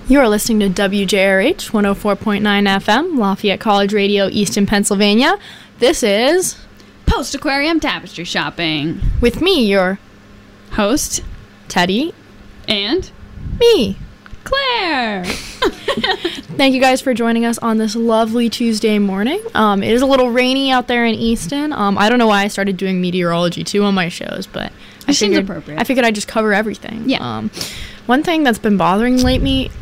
You are listening to WJRH 104.9 FM, Lafayette College Radio, Easton, Pennsylvania. This is Post Aquarium Tapestry Shopping. With me, your host, Teddy. And me, Claire. Thank you guys for joining us on this lovely Tuesday morning. It is a little rainy out there in Easton. I don't know why I started doing meteorology too on my shows, but it seems appropriate. I figured I'd just cover everything. Yeah. One thing that's been bothering lately.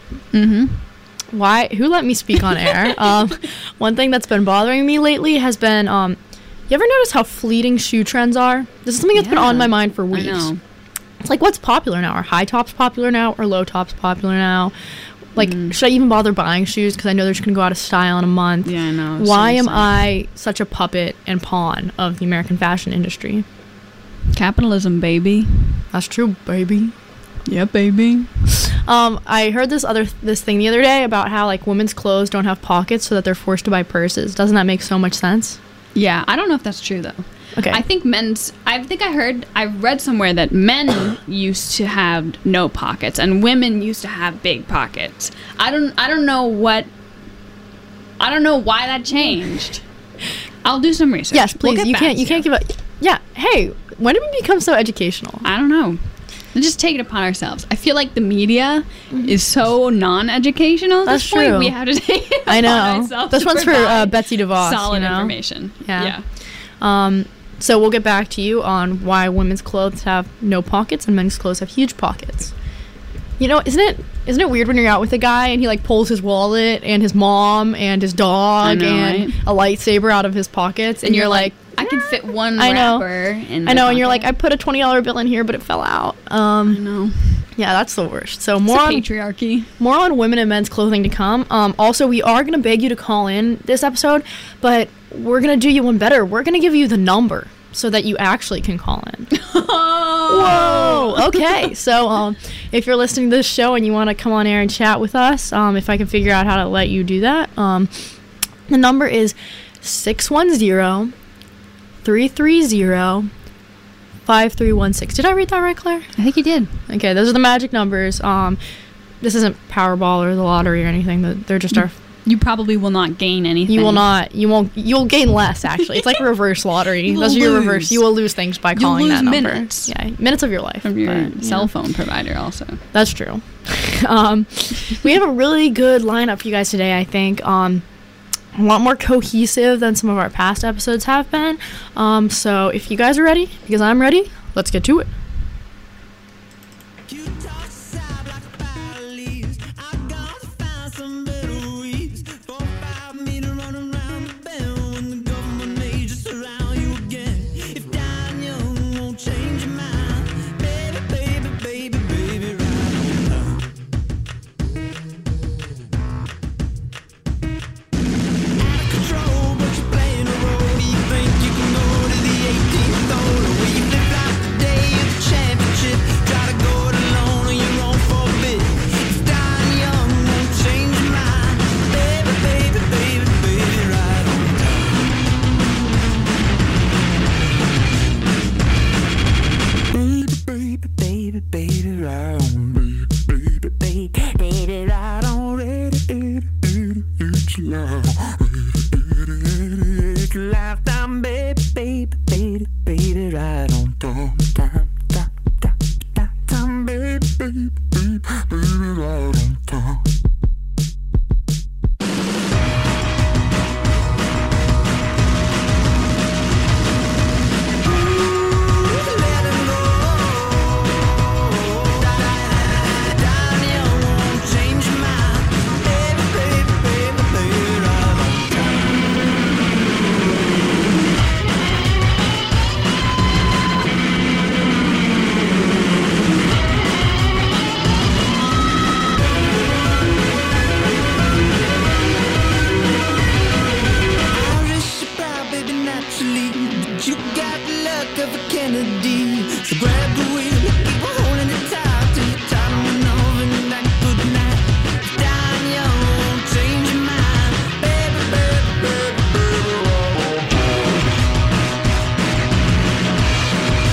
Who let me speak on air? One thing that's been bothering me lately has been, you ever notice how fleeting shoe trends are? This is something that's been on my mind for weeks. I know. It's like, what's popular now? Are high tops popular now? Or low tops popular now? Like, should I even bother buying shoes? Because I know they're just going to go out of style in a month. Yeah, I know. Why am I such a puppet and pawn of the American fashion industry? Capitalism, baby. That's true, baby. Yeah, baby. I heard this thing the other day about how, like, women's clothes don't have pockets so that they're forced to buy purses. Doesn't that make so much sense? Yeah, I don't know if that's true, though. Okay. I read somewhere that men used to have no pockets and women used to have big pockets. I don't know why that changed. I'll do some research. Yes, please. You can't give up. Yeah. Hey, when did we become so educational? I don't know. Let's just take it upon ourselves. I feel like the media is so non-educational at this point. True. We have to take it upon ourselves. This one's for Betsy DeVos. Solid information. Yeah. So we'll get back to you on why women's clothes have no pockets and men's clothes have huge pockets. You know, isn't it weird when you're out with a guy and he, like, pulls his wallet and his mom and his dog and a lightsaber out of his pockets and you're like, I can fit one wrapper in my I know, pocket. and you're like, I put a $20 bill in here, but it fell out. I know. Yeah, that's the worst. So It's more on patriarchy. More on women and men's clothing to come. Also, we are going to beg you to call in this episode, but we're going to do you one better. We're going to give you the number so that you actually can call in. Whoa! Okay, so if you're listening to this show and you want to come on air and chat with us, if I can figure out how to let you do that, the number is 610-330-5316. Did I read that right, Claire? I think you did. Okay, those are the magic numbers. This isn't Powerball or the lottery or anything. They're just our... You probably will not gain anything. You will not. You'll gain less, actually. It's like reverse lottery. Those are your reverse. You will lose things by calling that number. Minutes. Yeah, minutes of your life. From your cell phone provider also. That's true. We have a really good lineup for you guys today, I think. A lot more cohesive than some of our past episodes have been. So if you guys are ready, because I'm ready, let's get to it.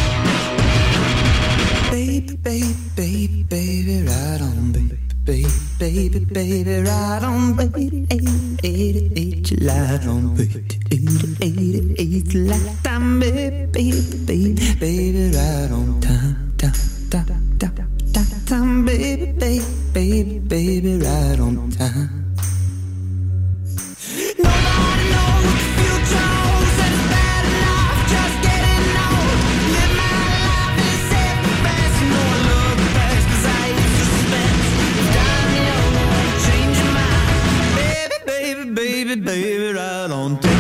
baby, baby, baby, right on, baby, baby. baby, baby, ride on, baby, 88, you light on, baby, 88, lifetime, baby, baby, baby, ride on time, time, baby, baby, baby, ride on time. Nobody knows what the future holds, and it's bad enough just getting old. Live my life and save the best. No, I love the best 'cause I hate suspense. If dying young won't change your mind, baby, baby, baby, baby, right on time.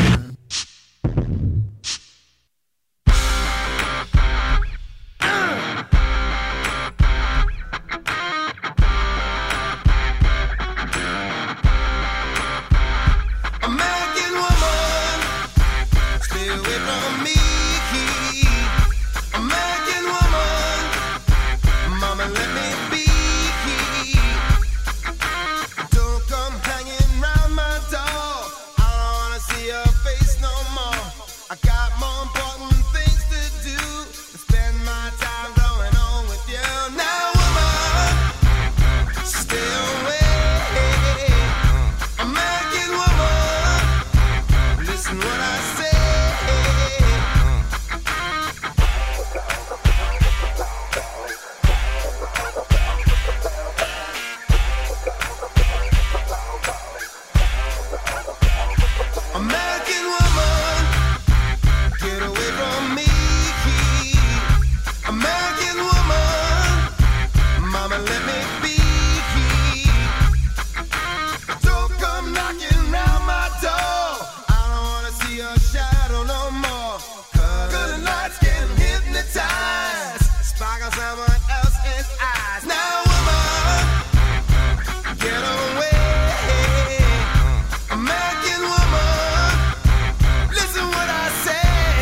American woman, stay away from me. American woman, mama, let me be. Don't come hanging round my door. I don't wanna see your face no more. I got more important things to do than spend my time growing on with you. Now, woman, stay away. American woman, listen what I say. American woman, get away from me. American woman, mama, let me be. Don't come knocking round my door. I don't wanna see your shadow no more. Good lights can hypnotize, sparkle someone else's eyes. Now, woman, get away. American woman, listen what I say.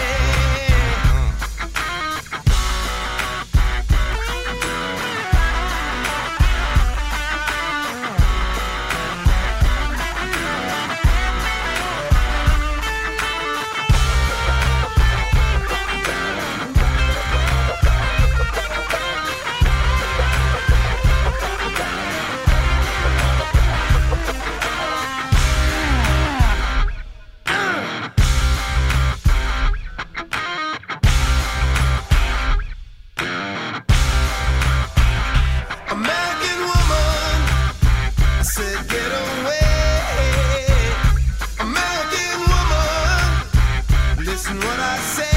American woman, I said get away. American woman, listen what I say.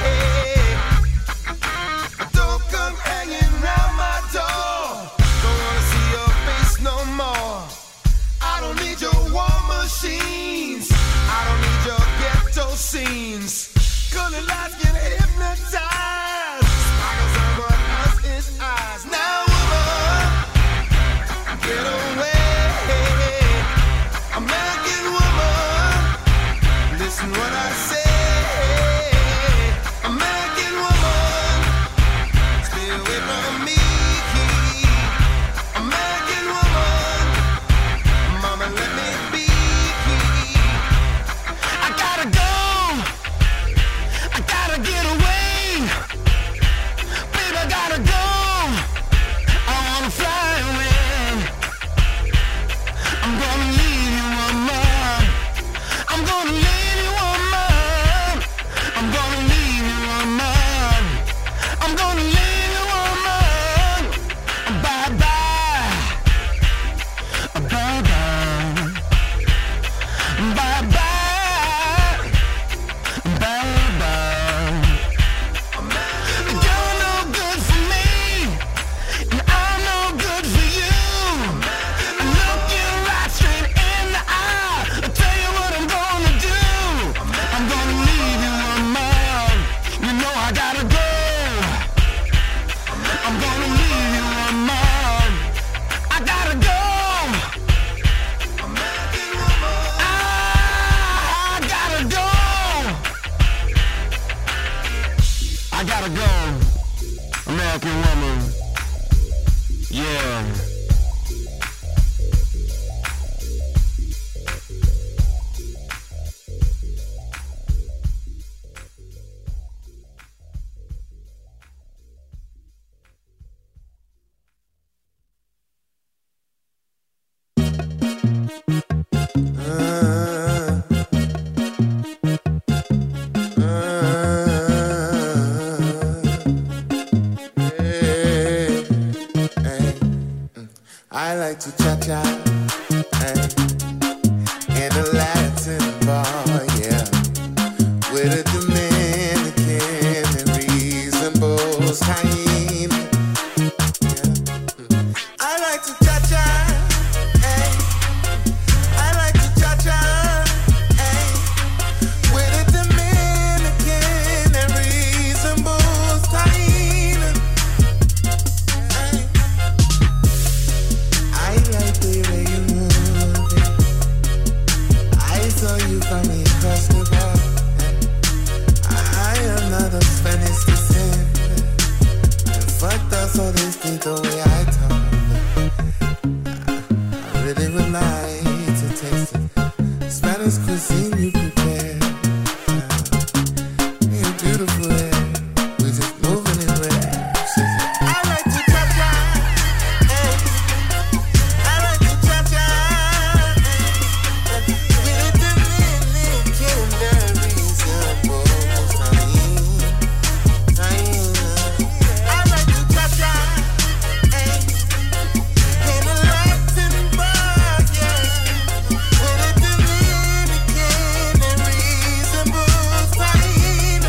Don't come hanging round my door. Don't wanna see your face no more. I don't need your war machines. I don't need your ghetto scenes. Colored lights can hypnotize, sparkle someone else's eyes. Now, woman, get away. American woman, listen what I say. American woman, stay away from me. American woman, mama, let me be. I gotta go, I gotta get away. I like to cha-cha in a Latin bar, yeah, with a Dominican and reasonable time. Yeah. I like to cha-cha, I like to cha-cha with a Dominican and reasonable time. I like the way you move it. I saw you from across the bar. I am not of Spanish descent. Fucked up, so they think the way I talk. I really would like to taste it. Spanish cuisine you prepare. You're beautiful there. We just moving it where. I like to cha-cha. I like to cha-cha with a Dominican and reasonable time. I like to cha-cha in a Latin bar, yeah, with a Dominican and reasonable time.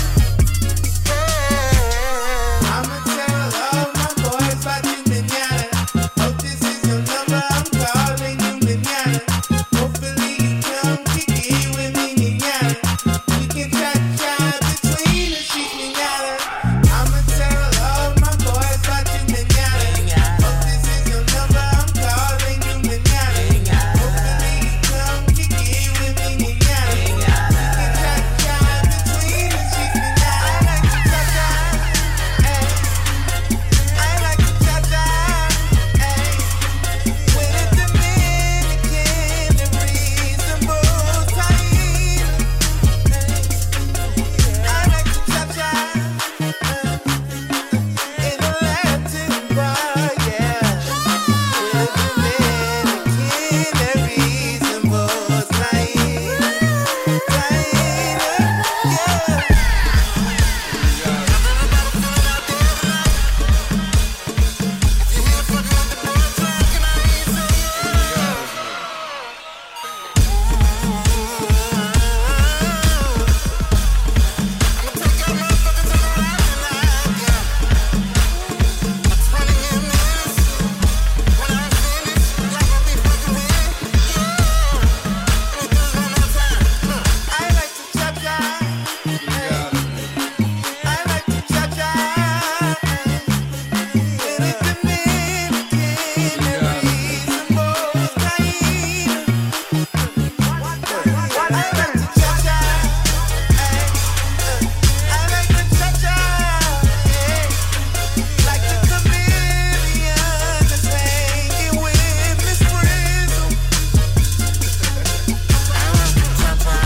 I'ma tell all my boys about you mañana. Hope this is your number, I'm calling you mañana. Hopefully you come kick it with me mañana. We can cha-cha between the sheets mañana. I'ma tell all my boys about you mañana. Hope this is your number, I'm calling you mañana. Hopefully you come kick it with me mañana. We can cha-cha between the sheets mañana. I like to cha-cha, with a Dominican and reasonable time. I like to cha-cha in a Latin bar, yeah, with a Dominican and reasonable time. I like to cha-cha. I like to cha-cha in a Dominican and reasonable time. I like to cha-cha. I like to cha-cha, like the chameleon that's hanging with Miss Frizzle. I like to cha-cha.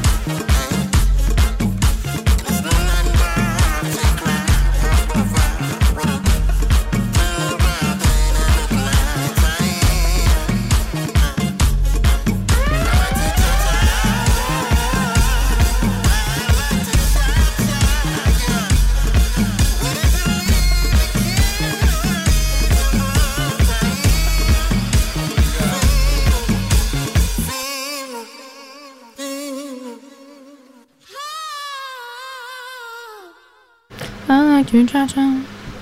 I like to cha-cha.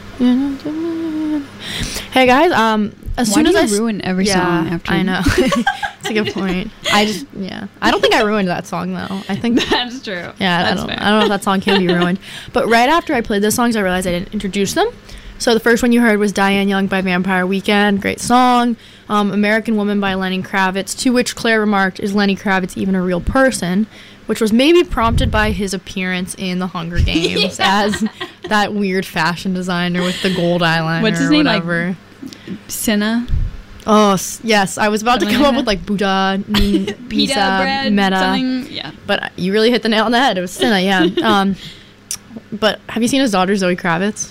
Hey guys, as Why soon do as you I ruin every song after I know. It's a good point. I don't think I ruined that song though. I think That's true. yeah, That's I fair. don't know if that song can be ruined. But right after I played those songs, I realized I didn't introduce them. So the first one you heard was Diane Young by Vampire Weekend. Great song. American Woman by Lenny Kravitz, to which Claire remarked, "Is Lenny Kravitz even a real person?" Which was maybe prompted by his appearance in The Hunger Games as that weird fashion designer with the gold eyeliner. What's his or name, like- whatever. Cinna, Oh, yes. I was about to Something come like up that? with like Buddha, pita Misa, bread, Meta. something. Yeah. But you really hit the nail on the head. It was Cinna, yeah. But have you seen his daughter, Zoe Kravitz?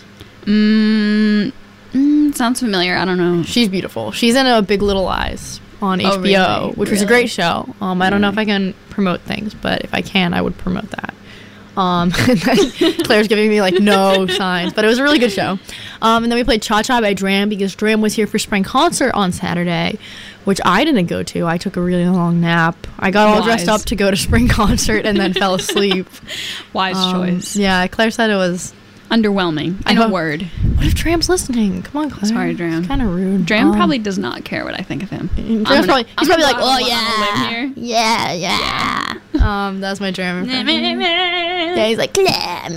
Sounds familiar. I don't know. She's beautiful. She's in a Big Little Lies on Oh, HBO, really? which was a Really? great show. I don't know if I can promote things, but if I can, I would promote that. And then Claire's giving me like no signs, but it was a really good show. And then we played Cha Cha by Dram because Dram was here for spring concert on Saturday, which I didn't go to. I took a really long nap. I got all dressed up to go to spring concert and then fell asleep. Wise choice. Yeah, Claire said it was Underwhelming, in a word. What if Dram's listening? Come on, Claire. Sorry, Dram. Kind of rude. Dram probably does not care what I think of him. He's probably like, oh yeah, yeah. That's my Dram. Yeah, he's like,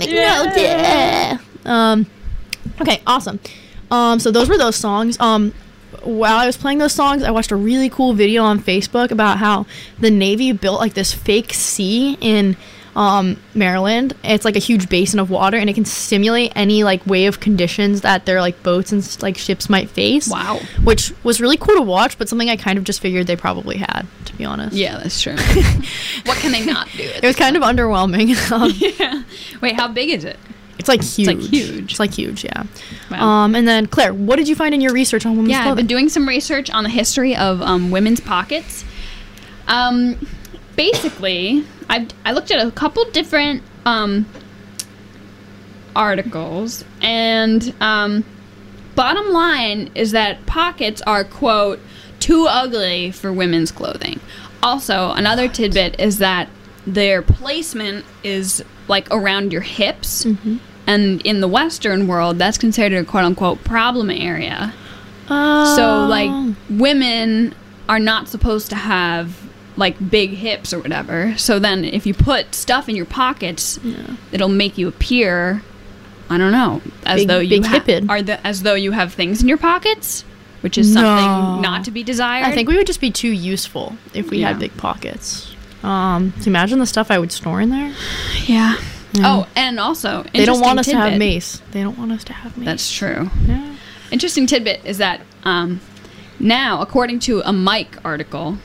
okay, awesome. So those were those songs. While I was playing those songs, I watched a really cool video on Facebook about how the Navy built like this fake sea in Maryland. It's like a huge basin of water, and it can simulate any like wave conditions that their like boats and like ships might face. Wow. Which was really cool to watch, but something I kind of just figured they probably had, to be honest. Yeah, that's true. What can they not do? It was kind of underwhelming. Yeah. Wait, how big is it? It's like huge. It's like huge, yeah. Wow. And then Claire, what did you find in your research on women's clothing? I've been doing some research on the history of women's pockets. Basically, I looked at a couple different articles, and bottom line is that pockets are, quote, too ugly for women's clothing. Also, another tidbit is that their placement is like around your hips, and in the Western world, that's considered a quote-unquote problem area. So, like, women are not supposed to have like big hips or whatever. So then if you put stuff in your pockets, it'll make you appear, I don't know, as though you as though you have things in your pockets, which is something not to be desired. I think we would just be too useful if we had big pockets. So imagine the stuff I would store in there. Yeah. Oh, and also, they don't want us to have mace. They don't want us to have mace. That's true. Yeah. Interesting tidbit is that now, according to a Mike article,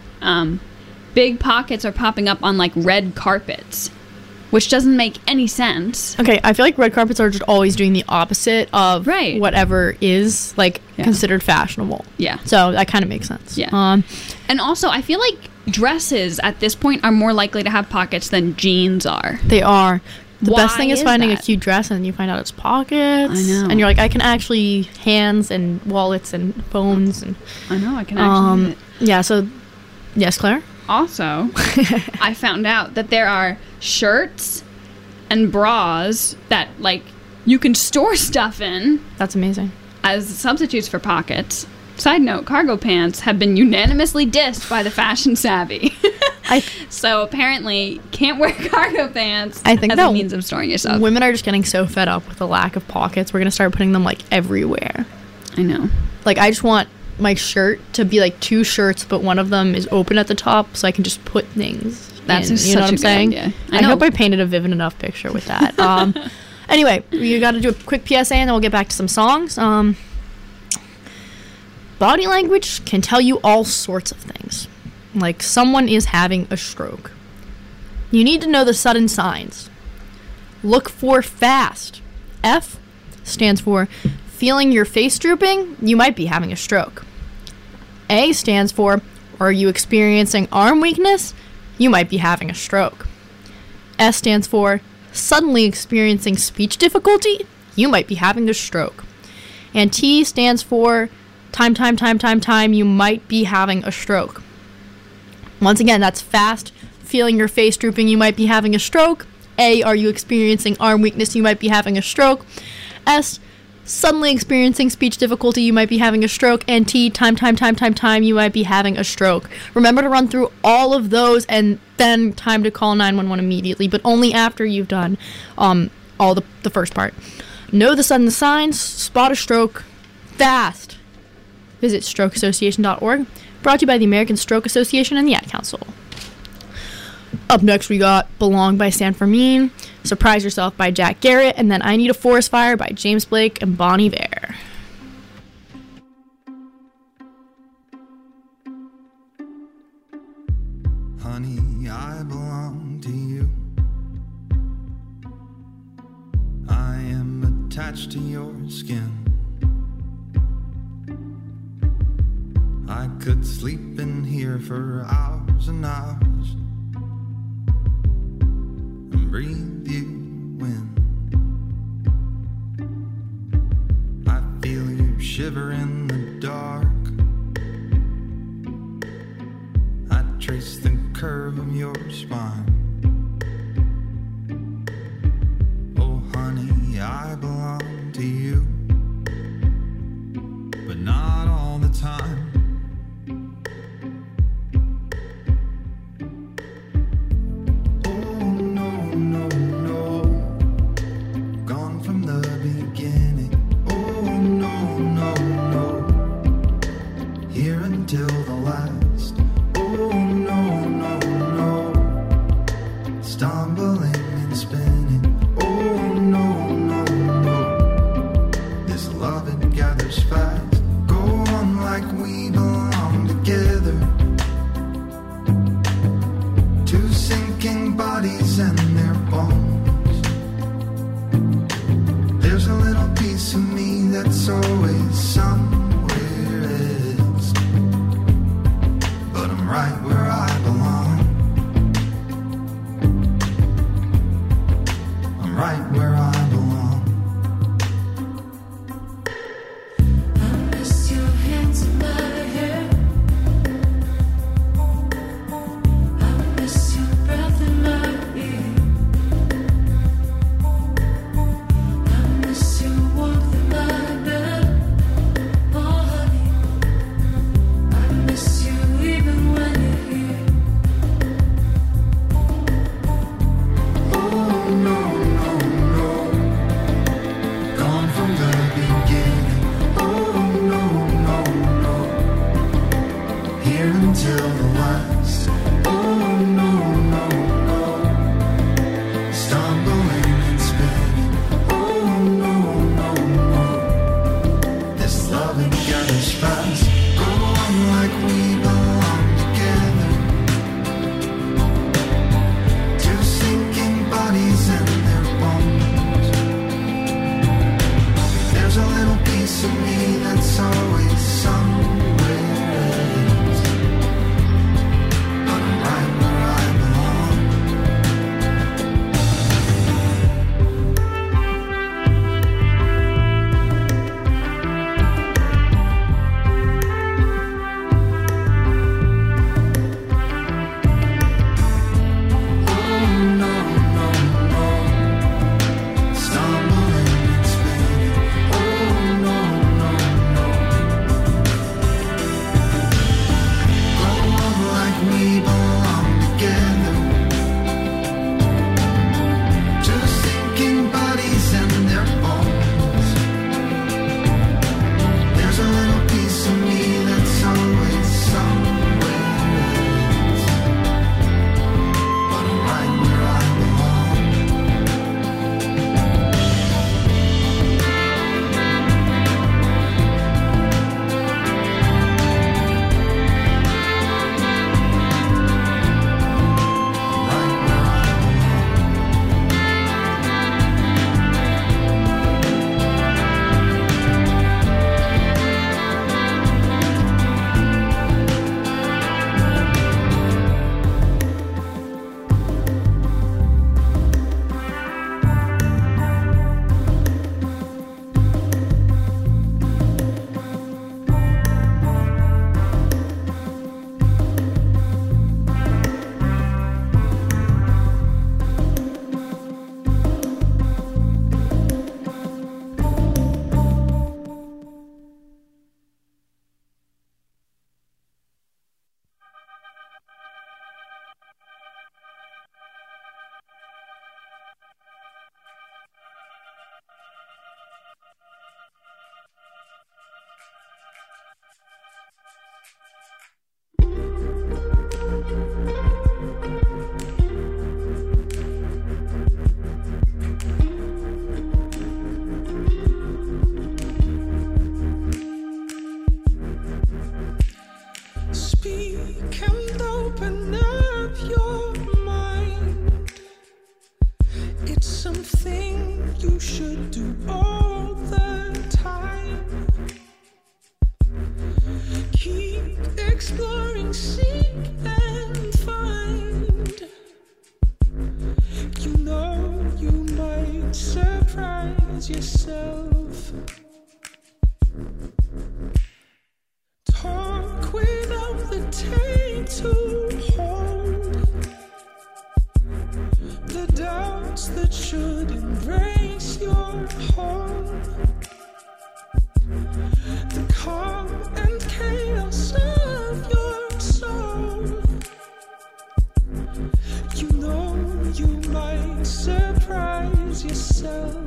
big pockets are popping up on like red carpets, which doesn't make any sense. Okay, I feel like red carpets are just always doing the opposite of whatever is like considered fashionable. Yeah. So that kind of makes sense. Yeah. And also, I feel like dresses at this point are more likely to have pockets than jeans are. They are. The best thing is finding a cute dress and you find out it's pockets. I know. And you're like, I can actually hands and wallets and phones and. I know, I can actually. Do it. Yeah. So, yes, Claire. Also, I found out that there are shirts and bras that like you can store stuff in. That's amazing. As substitutes for pockets. Side note, cargo pants have been unanimously dissed by the fashion savvy. So apparently, can't wear cargo pants as a means of storing yourself. Women are just getting so fed up with the lack of pockets. We're going to start putting them like everywhere. I know. Like, I just want my shirt to be like two shirts, but one of them is open at the top so I can just put things. That's in, you know what I'm saying? Idea. I hope I painted a vivid enough picture with that. Anyway, we got to do a quick PSA and then we'll get back to some songs. Body language can tell you all sorts of things. Like someone is having a stroke. You need to know the sudden signs. Look for fast. F stands for feeling your face drooping, you might be having a stroke. A stands for are you experiencing arm weakness? You might be having a stroke. S stands for suddenly experiencing speech difficulty? You might be having a stroke. And T stands for time, you might be having a stroke. Once again, that's fast, feeling your face drooping, you might be having a stroke. A, are you experiencing arm weakness, you might be having a stroke. S, suddenly experiencing speech difficulty, you might be having a stroke. And T, time, you might be having a stroke. Remember to run through all of those and then time to call 911 immediately, but only after you've done all the first part. Know the sudden signs, spot a stroke, fast. Visit strokeassociation.org. Brought to you by the American Stroke Association and the Ad Council. Up next, we got Belong by San Fermin, Surprise Yourself by Jack Garrett, and then I Need a Forest Fire by James Blake and Bon Iver. Honey, I belong to you. I am attached to your skin. I could sleep in here for hours and hours and breathe you in. I feel you shiver in the dark. I trace the curve of your spine. Oh honey, I belong to you, but not all the time. You know surprise yourself. Talk without the tape to hold the doubts that should embrace your home. The calm and chaos of your soul. You know you might surprise yourself.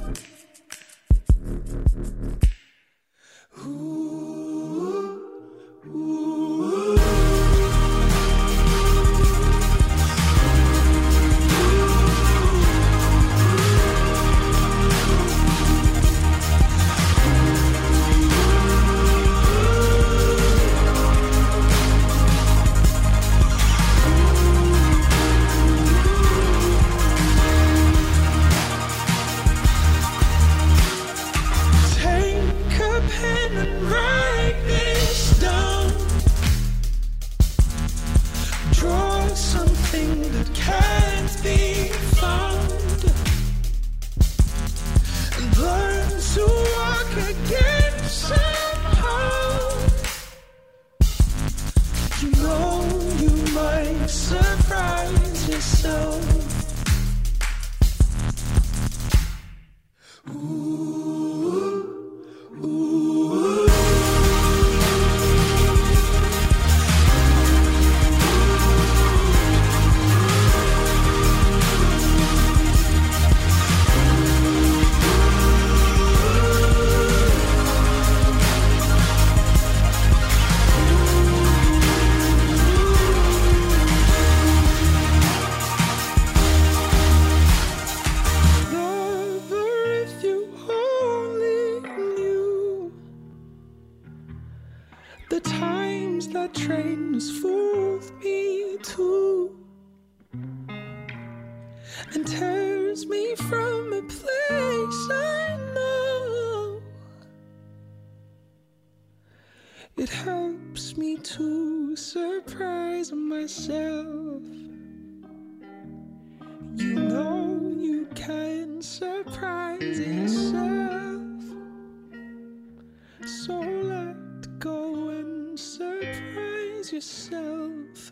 It helps me to surprise myself. You know you can surprise yourself. So let go and surprise yourself.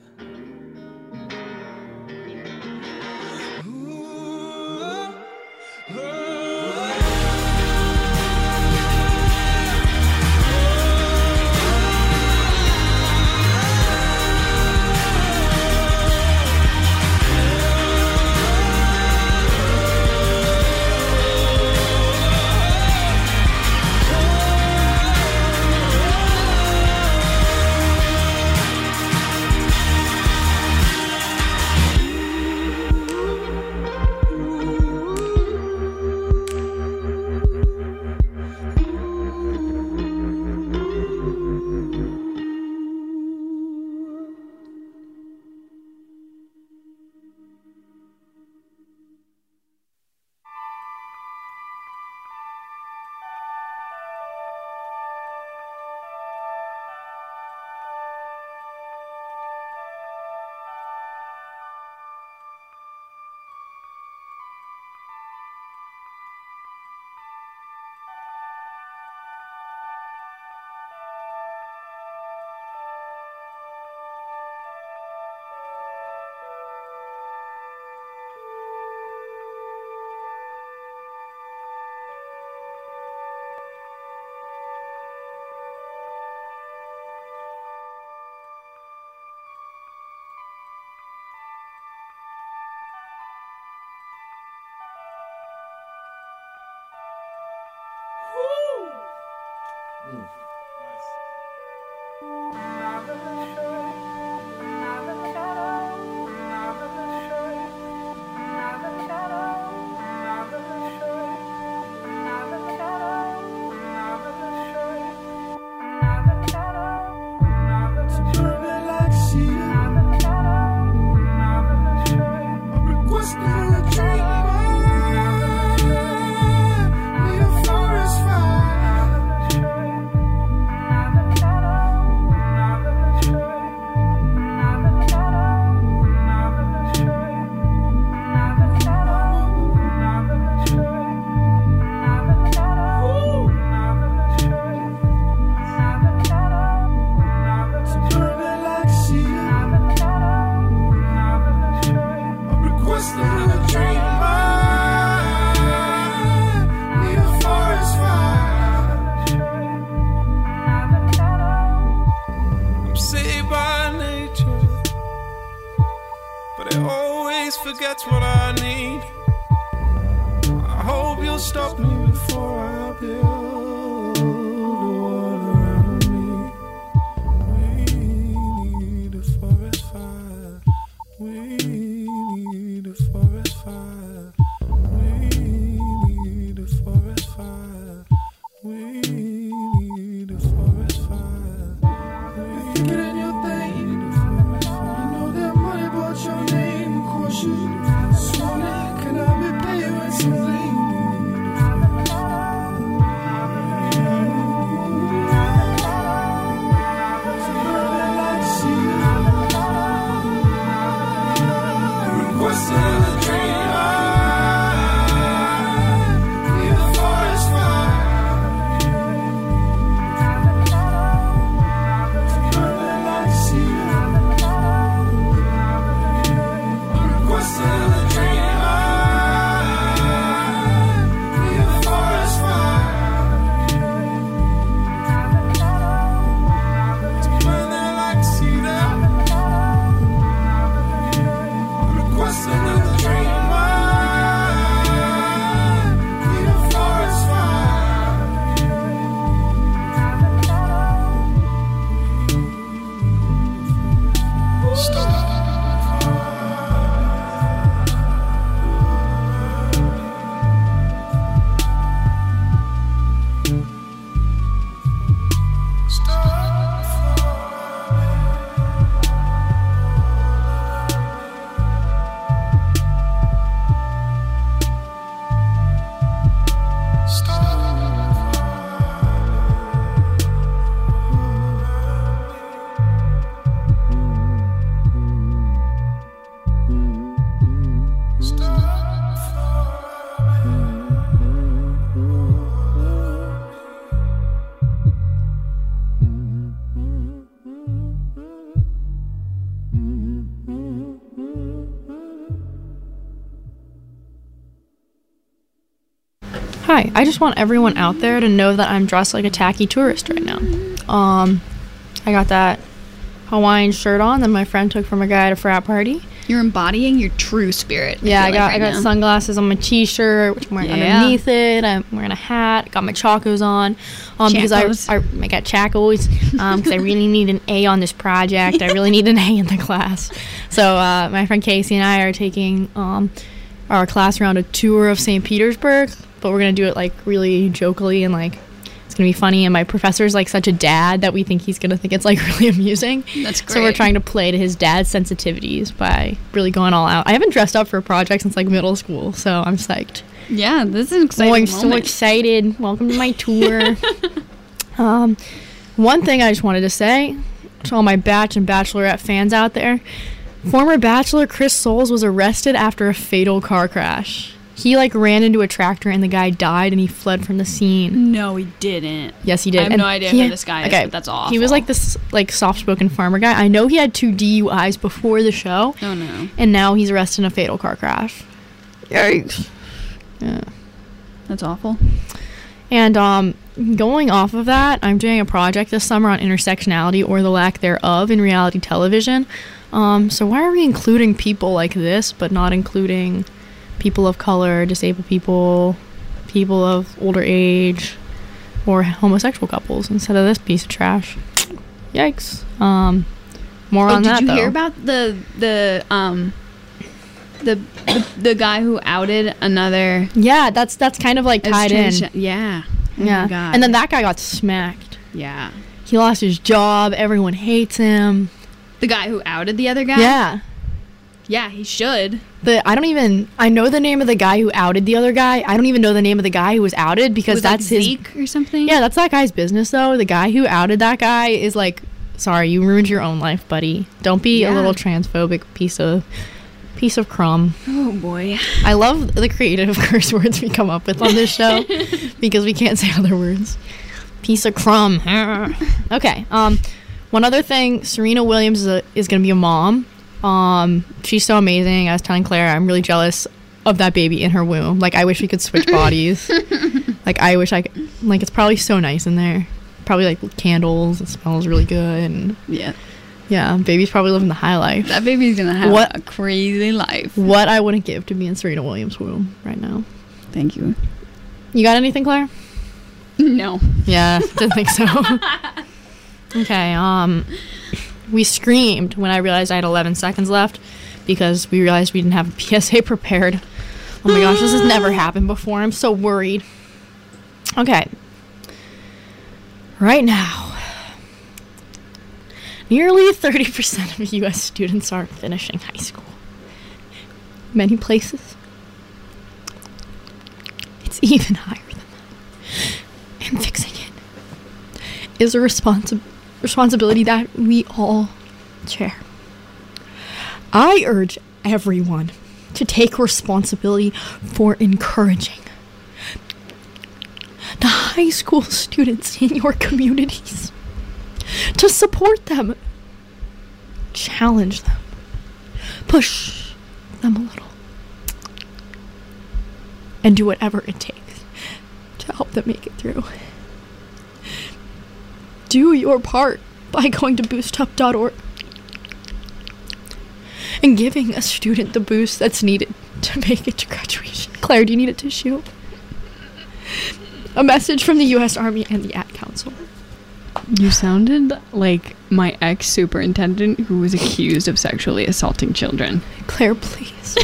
saved by nature, but it always forgets what I need. I hope you'll stop me before I build a wall around me. We need a forest fire. We need a forest fire. We need a forest fire. We need a forest fire. If you get in your thing, you know that money bought your name. Of course you sworn it. Can I be paid with some lean? What's another dream? Need a forest fire. Burning like cedar. What's another dream? Need a forest fire. Burning like cedar. What's another dream? Need a forest fire. Stop. Hi, I just want everyone out there to know that I'm dressed like a tacky tourist right now. I got that Hawaiian shirt on that my friend took from a guy at a frat party. You're embodying your true spirit. Yeah, I feel like got right now. sunglasses on my t-shirt, which I'm wearing underneath it. I'm wearing a hat. Got my chacos on, because I got chacos because I really need an A on this project. I really need an A in the class. So my friend Casey and I are taking our class around a tour of St. Petersburg, but we're gonna do it like really jokily and like it's gonna be funny. And my professor's like such a dad that we think he's gonna think it's like really amusing. That's great. So we're trying to play to his dad's sensitivities by really going all out. I haven't dressed up for a project since like middle school, so I'm psyched. Yeah, this is an exciting I'm moment. so excited. Welcome to my tour. One thing I just wanted to say to all my Batch and Bachelorette fans out there. Former Bachelor Chris Soules was arrested after a fatal car crash. He like ran into a tractor and the guy died and he fled from the scene. No, he didn't. Yes, he did. I have And no idea who this guy is, but that's awful. He was like this like soft-spoken farmer guy. I know he had 2 DUIs before the show. Oh no. And now he's arrested in a fatal car crash. Yikes. Yeah. That's awful. And going off of that, I'm doing a project this summer on intersectionality or the lack thereof in reality television. So why are we including people like this, but not including people of color, disabled people, people of older age, or homosexual couples instead of this piece of trash? Yikes. More on that, Did you though. hear about the guy who outed another? Yeah, that's kind of like tied in. Yeah. Oh Yeah. my God. And then that guy got smacked. Yeah. He lost his job. Everyone hates him. The guy who outed the other guy? Yeah. Yeah, he should. I know the name of the guy who outed the other guy. I don't even know the name of the guy who was outed because Was that's like his Zeke or something? Yeah, that's that guy's business though. The guy who outed that guy is like, sorry, you ruined your own life, buddy. Don't be a Yeah. little transphobic piece of crumb. Oh boy. I love the creative curse words we come up with on this show because we can't say other words. Piece of crumb. Okay. One other thing, Serena Williams is going to be a mom. She's so amazing. I was telling Claire, I'm really jealous of that baby in her womb. Like, I wish we could switch bodies. Like, I wish I could. Like, it's probably so nice in there. Probably like candles. It smells really good. And Yeah. Yeah, baby's probably living the high life. That baby's gonna have What- a crazy life. What I wouldn't give to be in Serena Williams' womb right now. Thank you. You got anything, Claire? No. Yeah, didn't think so. Okay, we screamed when I realized I had 11 seconds left because we realized we didn't have a PSA prepared. Oh my gosh, this has never happened before. I'm so worried. Okay. Right now, nearly 30% of U.S. students aren't finishing high school. Many places, it's even higher than that. And fixing it is a responsibility that we all share. I urge everyone to take responsibility for encouraging the high school students in your communities, to support them, challenge them, push them a little, and do whatever it takes to help them make it through. Do your part by going to boostup.org and giving a student the boost that's needed to make it to graduation. Claire, do you need a tissue? A message from the U.S. Army and the Ad Council. You sounded like my ex-superintendent who was accused of sexually assaulting children. Claire, please.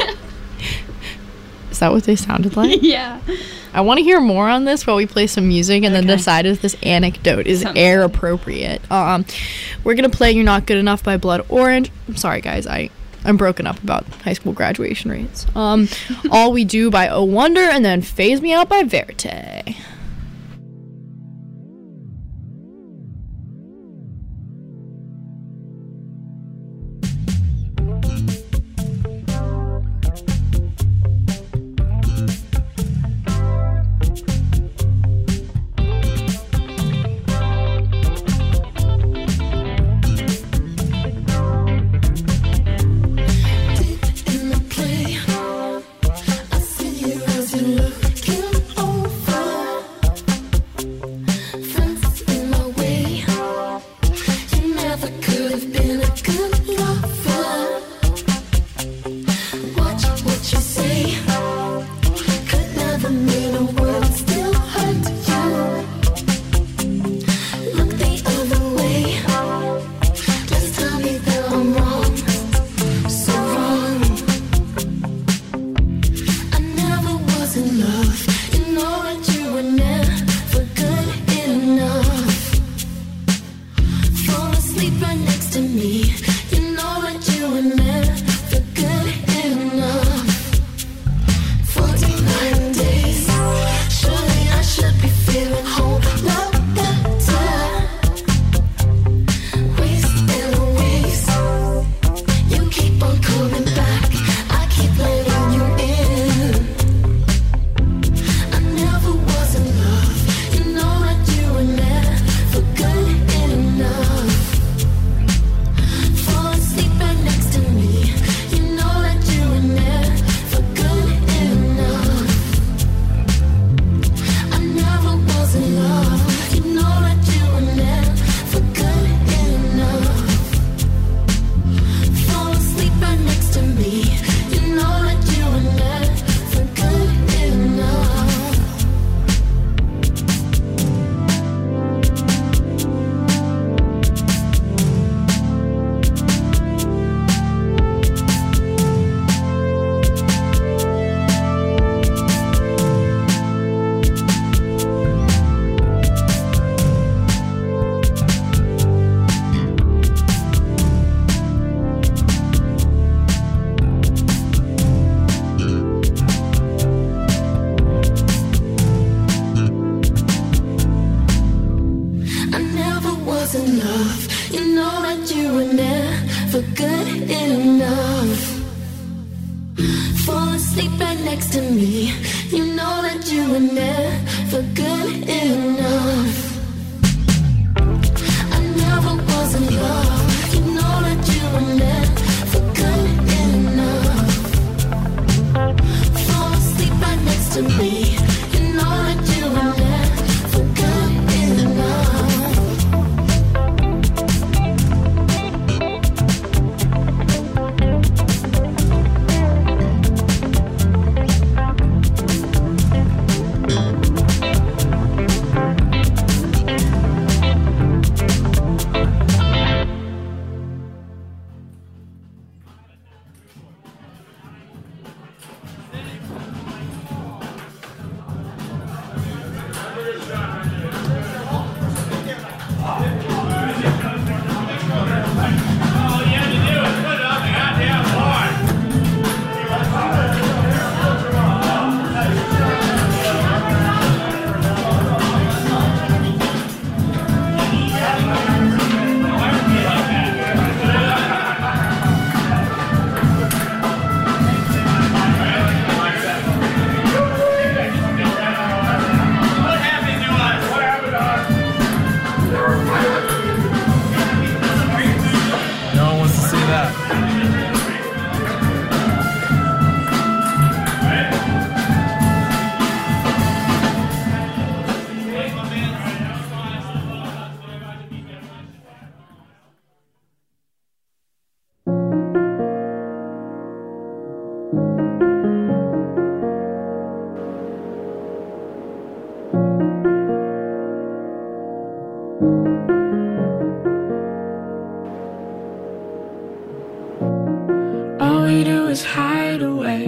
Is that what they sounded like? Yeah. I want to hear more on this while we play some music and then Okay. decide if this anecdote is Sounds air good. appropriate. We're going to play You're Not Good Enough by Blood Orange. I'm sorry, guys. I'm broken up about high school graduation rates. All We Do by Oh Wonder, and then Phase Me Out by Verite. In the play, I see you as you looking over. Fence in my way. You never could have been a good lover. Watch what you say. Could never mean a word and still hurt you. Look the other way. Just tell me that I'm wrong. So wrong. I never was in love. You know that you were never good enough. Fall asleep right next to me. You know that you were never good enough. 49 days. Surely I should be feeling whole lot better. Waste and waste. You keep on coming back. I keep letting you in. I never was in love. You know that you were never good enough. Fall asleep right next to me. You know that you were never good enough. I never was in love. You know that you were never good enough. Fall asleep right next to me. You know that you were never good enough. I never was in love. You know that you were never good enough. Fall asleep right next to me. You know that you were never good enough. I never was in love. You know that you were never good enough. Fall asleep right next to me. You know that you were never good enough. we do is hide away.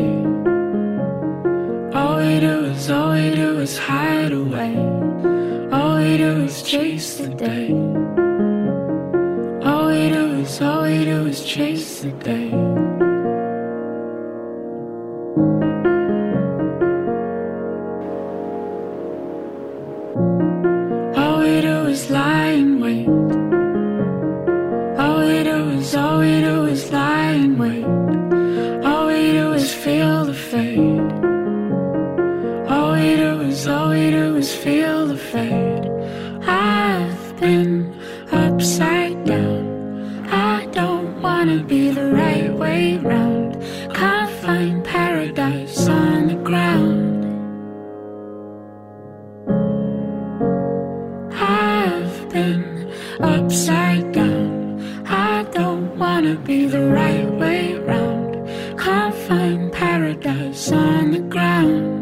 All we do is hide away. All we do is chase the day. All we do is chase the day. All we do is lie in wait. All we do is lie in wait. All we do is feel the fade. All we do is feel the fade. I've been upside down. I don't wanna be the right way round. Can't find paradise on the ground. I've been upside down. I don't wanna be the right way round. Can't find paradise on the ground.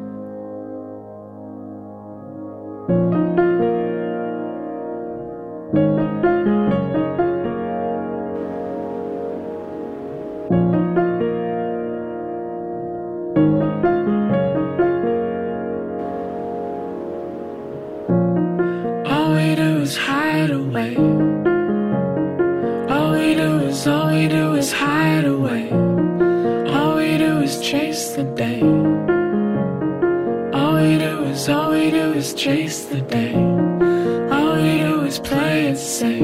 All we do is hide away. All we do is hide away. All we do is chase the day. All we do is chase the day. All we do is play it safe.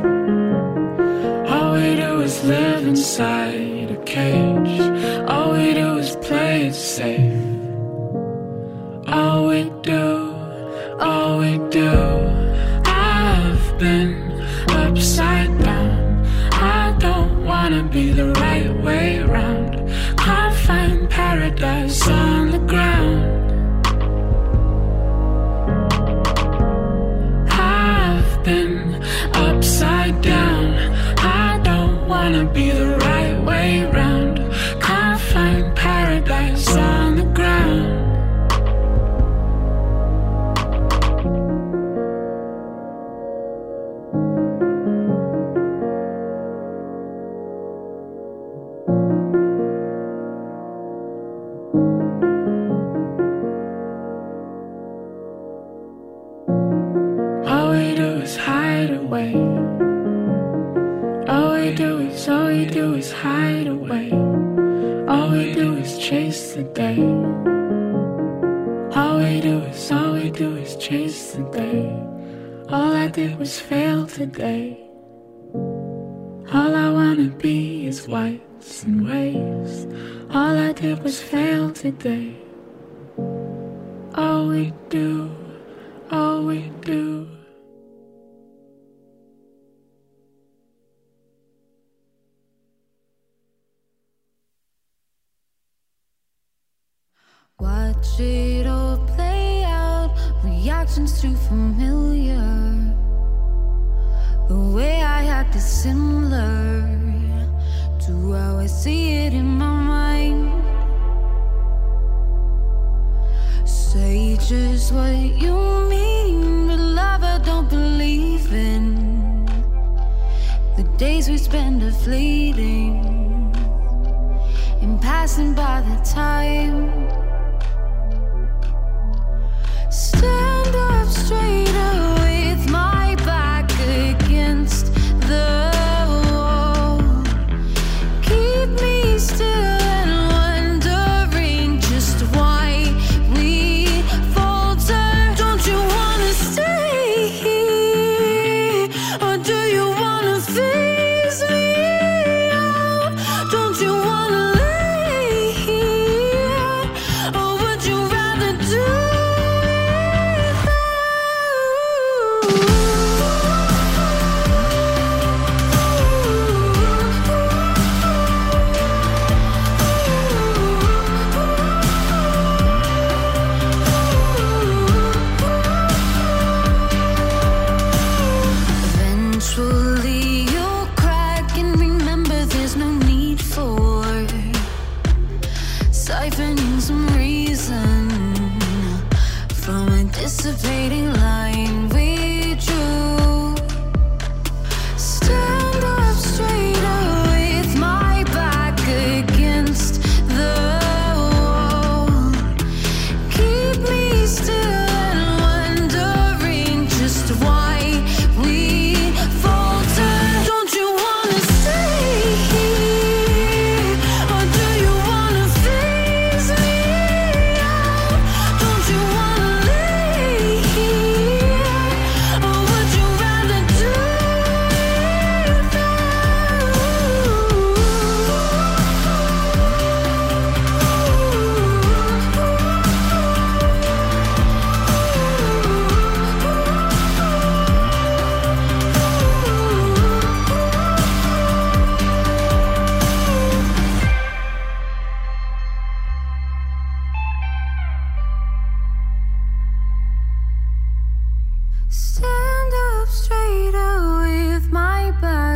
All we do is live inside a cage. All we do is play it safe. All we do. I've been upside down. I don't wanna be the right way round. Can't find paradise on the ground. I've been upside down. I don't wanna be the right way round. Can't find paradise on the ground. All we do is hide away. All we do is hide away. All we do is chase the day. All we do is chase the day. All I did was fail today. All I wanna be is whites and waves. All I did was fail today. All we do. Watch it all play out, reactions too familiar. The way I act is similar to how I see it in my mind. Say just what you mean, but love I don't believe in. The days we spend are fleeting and passing by the time. Stand up straighter with my back against the wall. Keep me still and wondering just why we falter. Don't you wanna stay here, or do you wanna phase me out? Don't you wanna lay here,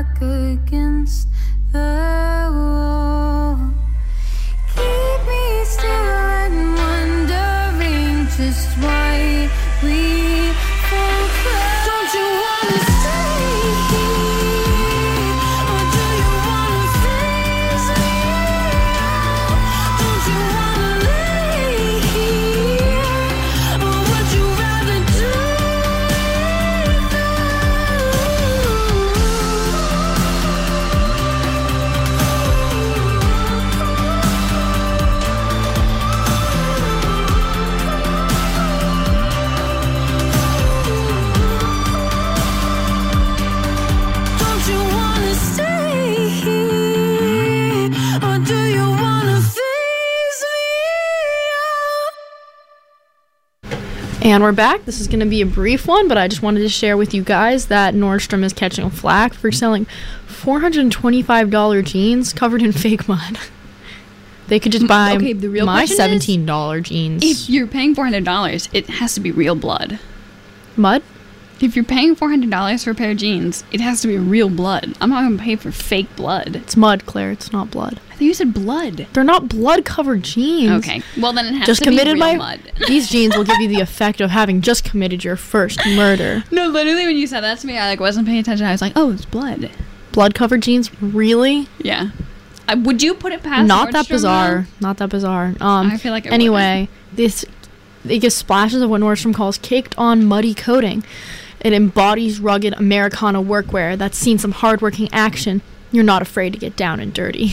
back against the wall. Keep me still and wondering just why we fall close. Don't you wanna stay here, or do you wanna face me out? Don't you wanna lay here, or would you rather do Don't you wanna stay here, or do you wanna face me out? And we're back. This is going to be a brief one, but I just wanted to share with you guys that Nordstrom is catching flack for selling $425 jeans covered in fake mud. They could just buy Okay, the real my question is, $17 jeans. If you're paying $400, it has to be real blood. Mud? If you're paying $400 for a pair of jeans, it has to be real blood. I'm not going to pay for fake blood. It's mud, Claire. It's not blood. I think you said blood. They're not blood-covered jeans. Okay. Well, then it has Just to be committed real my mud. These jeans will give you the effect of having just committed your first murder. No, literally, when you said that to me, I wasn't paying attention. I was like, oh, it's blood. Blood-covered jeans? Really? Yeah. Would you put it past Not that Nordstrom, bizarre. Not that bizarre. I feel like it anyway, it gives splashes of what Nordstrom calls caked on muddy coating. It embodies rugged Americana workwear that's seen some hardworking action. You're not afraid to get down and dirty.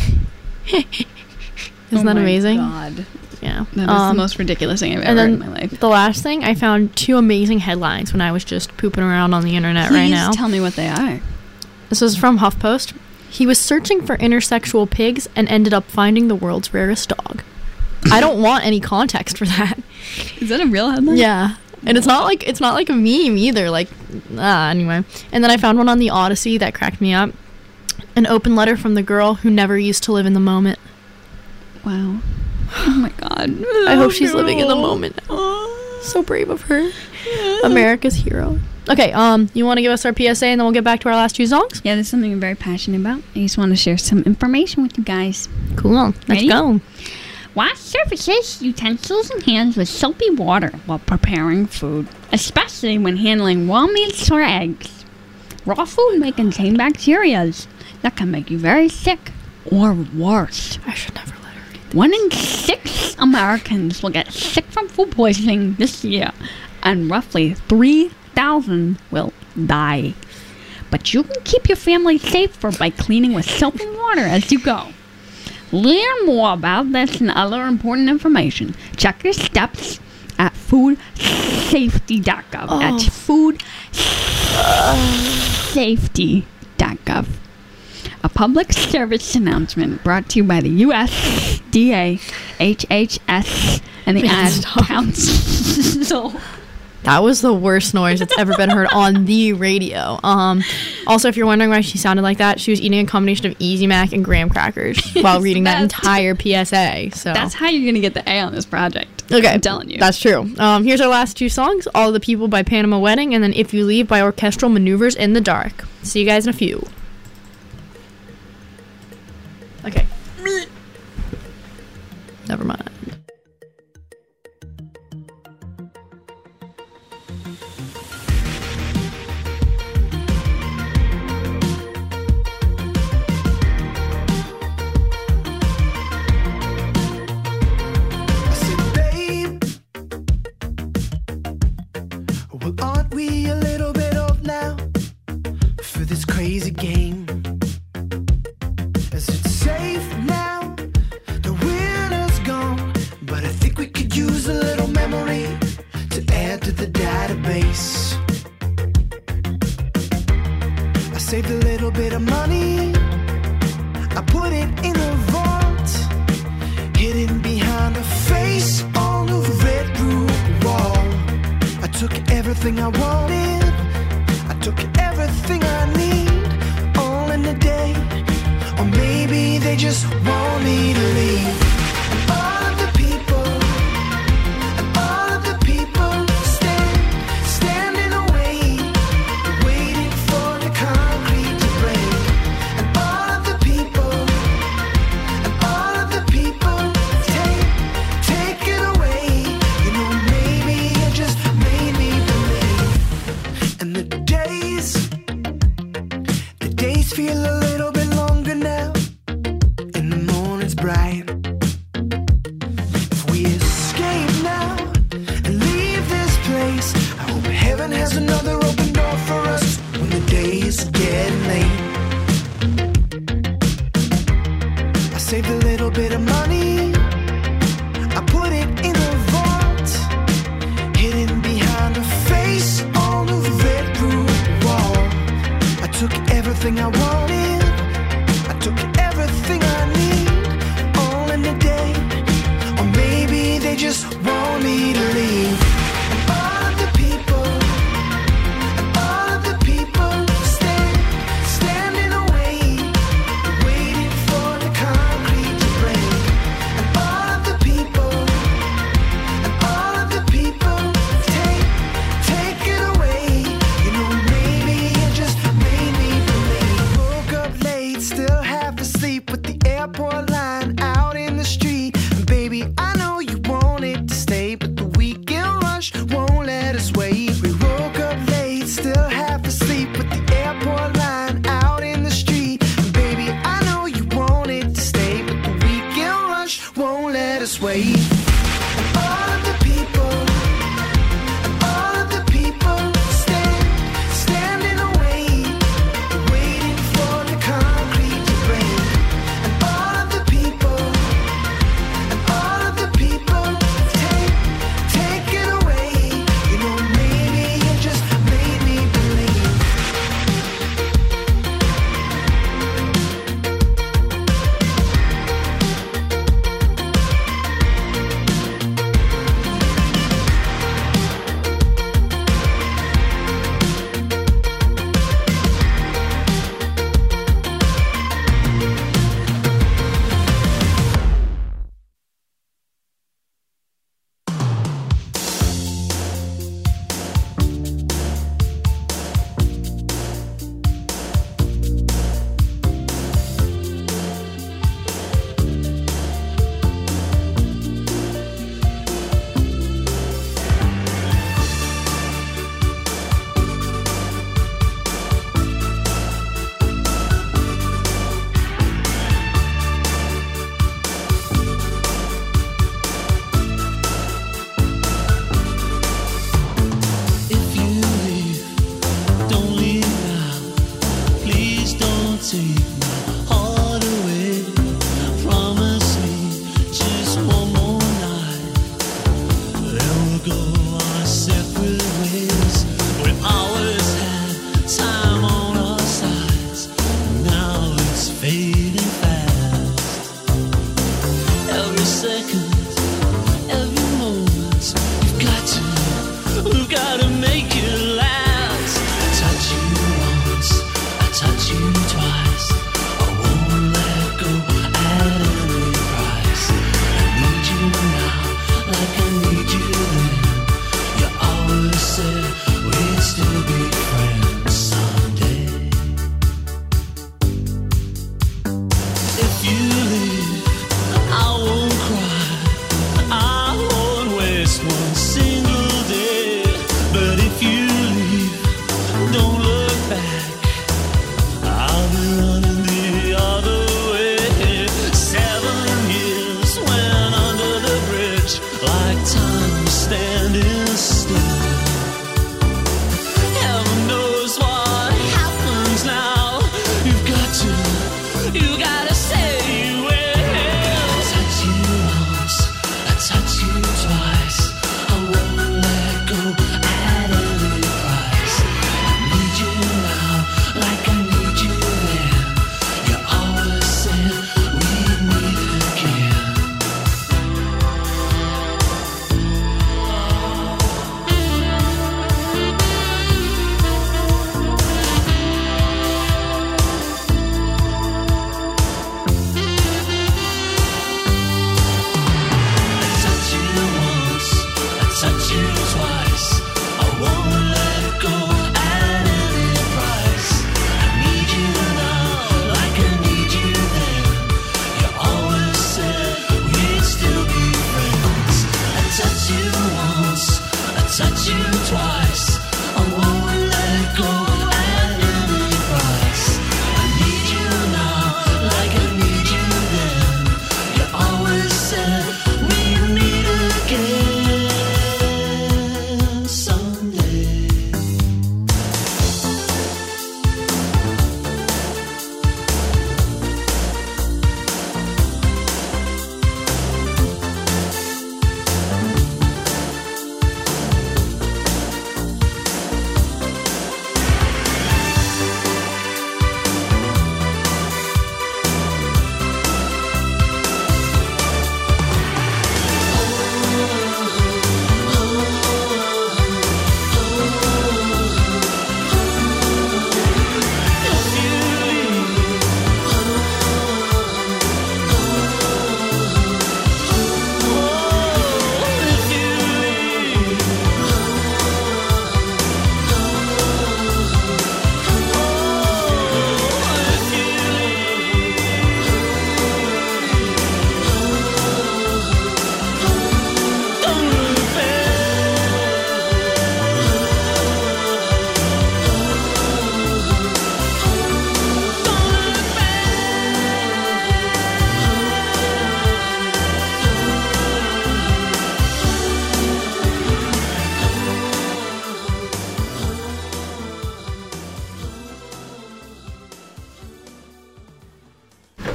Isn't that amazing? God. Yeah. That is the most ridiculous thing I've And ever heard then in my life. the last thing, I found two amazing headlines when I was just pooping around on the internet right now. Please tell me what they are. This was from HuffPost. He was searching for intersexual pigs and ended up finding the world's rarest dog. I don't want any context for that. Is that a real headline? Yeah. And it's not like a meme either. Like, anyway. And then I found one on the Odyssey that cracked me up. An open letter from the girl who never used to live in the moment. Wow. Oh my God. I hope she's living in the moment now. So brave of her. America's hero. Okay, you want to give us our PSA and then we'll get back to our last two songs? Yeah, there's something I'm very passionate about. I just want to share some information with you guys. Cool. Let's Ready? go. Wash surfaces, utensils, and hands with soapy water while preparing food, especially when handling raw meats or eggs. Raw food may contain bacteria that can make you very sick, or worse. I should never let her read. 1 in 6 Americans will get sick from food poisoning this year, and roughly 3,000 will die. But you can keep your family safer by cleaning with soap and water as you go. Learn more about this and other important information. Check your steps at foodsafety.gov. That's foodsafety.gov. A public service announcement brought to you by the USDA, HHS, and the Ad Council. That was the worst noise that's ever been heard on the radio. Also, if you're wondering why she sounded like that, she was eating a combination of Easy Mac and graham crackers while reading that entire PSA. So That's how you're going to get the A on this project. okay, I'm telling you. that's true. Here's our last two songs: "All the People" by Panama Wedding, and then "If You Leave" by Orchestral Maneuvers in the Dark. See you guys in a few. Okay. Never mind. I said, babe, well, aren't we a little bit old now for this crazy game? Is it safe now? The winter's gone, but I think we could use a little memory to add to the database. I saved a little bit of money, I put it in a vault, hidden behind a face on the red room wall. I took everything I wanted, I took everything I need, all in a day. Or maybe they just want me to leave. And all of the people, and all of the people stand in the way, waiting for the concrete to break. saved a little bit of money. I put it in a vault, hidden behind a face on a red room wall. I took everything I wanted, I took everything I need, all in a day. Or maybe they just want me to leave. And all of the people, all of the people standing away, waiting for the concrete to break. And all of the people, and all of the people, take it away. You know, maybe it just made me believe. Woke up late, still half asleep with the airport line out in the street. And baby, I know you wanted to stay, but the weekend rush won't let us wait. We woke up late, still half asleep with the airport line out in the street. And baby, I know you wanted to stay, but the weekend rush won't let us wait. And all of the people, and all of the people standing away, waiting for the concrete to break. And all of the people, and all of the people, take it away. You know, maybe it just made me believe. If you leave, don't leave now. Please don't take my heart away. Promise me just one more night, then we'll go our separate ways. We always had time on our sides, now it's fading fast. Every second, every moment, we've got to make it last. I touch you once, I touch you twice.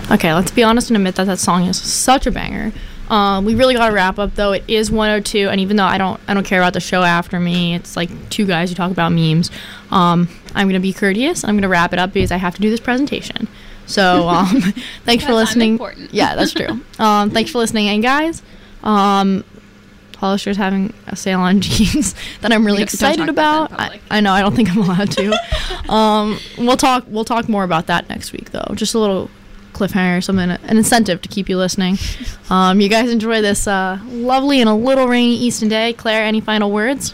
Okay, let's be honest and admit that that song is such a banger. We really got to wrap up though. It is 1:02, and even though I don't care about the show after me, it's like two guys who talk about memes. I'm gonna be courteous. I'm gonna wrap it up because I have to do this presentation. So thanks for listening. Important. Yeah, that's true. Thanks for listening, and guys, Hollister's having a sale on jeans that I'm really Don't excited talk about about. that in public. I know I don't think I'm allowed to. We'll talk more about that next week though. Just a little cliffhanger, something, an incentive to keep you listening. You guys enjoy this lovely and a little rainy Easton day. Claire, any final words?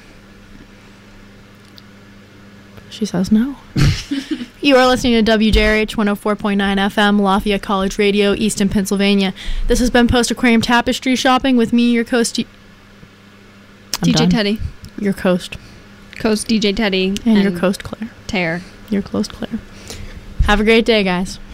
She says no. You are listening to WJRH 104.9 FM, Lafayette College Radio, Easton, Pennsylvania. This has been Post Aquarium Tapestry Shopping with me, your host, DJ Teddy. Your host. Coast DJ Teddy. And your host, Claire. Tare. Your host, Claire. Have a great day, guys.